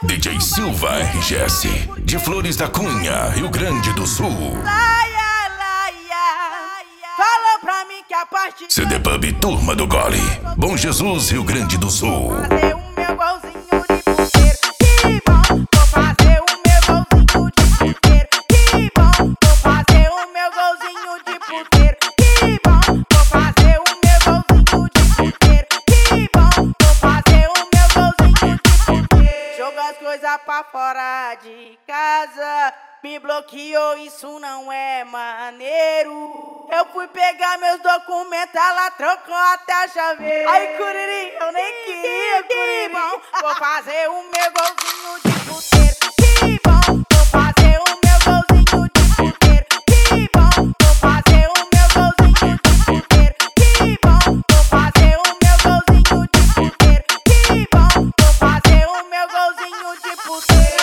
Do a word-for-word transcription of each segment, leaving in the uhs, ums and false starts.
D J Silva R G S, de Flores da Cunha, Rio Grande do Sul. Laia, laia, fala pra mim que a parte C D Pub Turma do Gole, Bom Jesus, Rio Grande do Sul. fazer o meu golzinho de puteiro. Que bom, vou fazer o meu golzinho de puteiro. Que bom, vou fazer o meu golzinho de puteiro. Que bom, vou fazer o meu golzinho de puteiro. Que bom, vou fazer o meu golzinho de puteiro. Joga as coisas pra fora de casa, me bloqueou, isso não é maneiro. Eu fui pegar meus documentos, ela trocou até a chaveira. Ai, Curiri, eu nem queria, que bom, vou fazer o meu golzinho de puteiro. Que bom, vou fazer o meu golzinho de puteiro. Que bom, vou fazer o meu golzinho de puteiro. Que bom, vou fazer o meu golzinho de puteiro. Que bom, vou fazer o meu golzinho de puteiro.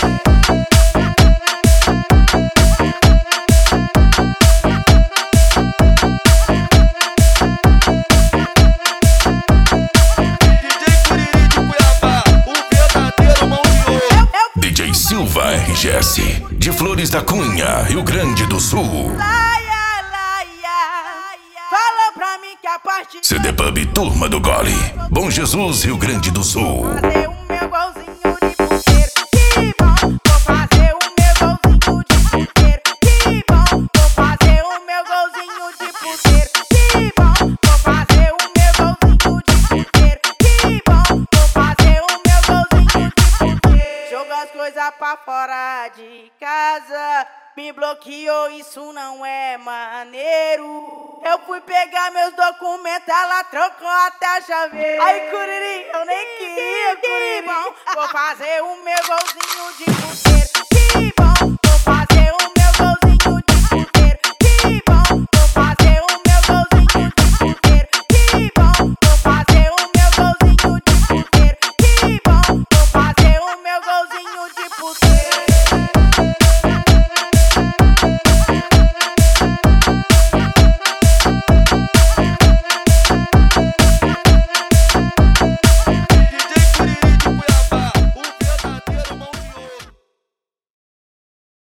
D J Silva R G S, de Flores da Cunha, Rio Grande do Sul. Laia, laia, fala pra mim que a parte C D Pub Turma do Gole, Bom Jesus, Rio Grande do Sul. fazer o meu golzinho de puteiro. Que bom, vou fazer o meu golzinho de puteiro. Que bom, vou fazer o meu golzinho de puteiro. Que bom, vou fazer o meu golzinho de puteiro. Que bom, vou fazer o meu golzinho de puteiro. Joga as coisas pra fora de casa, me bloqueou, isso não é maneiro. Eu fui pegar meus documentos, ela trocou até a chaveira. Ai, Curiri, eu nem queria, que bom, vou fazer o meu golzinho de puteiro. Que bom, vou fazer o meu golzinho de puteiro. Que bom, vou fazer o meu golzinho de puteiro. Que bom, vou fazer o meu golzinho de puteiro. Que bom, vou fazer o meu golzinho de puteiro.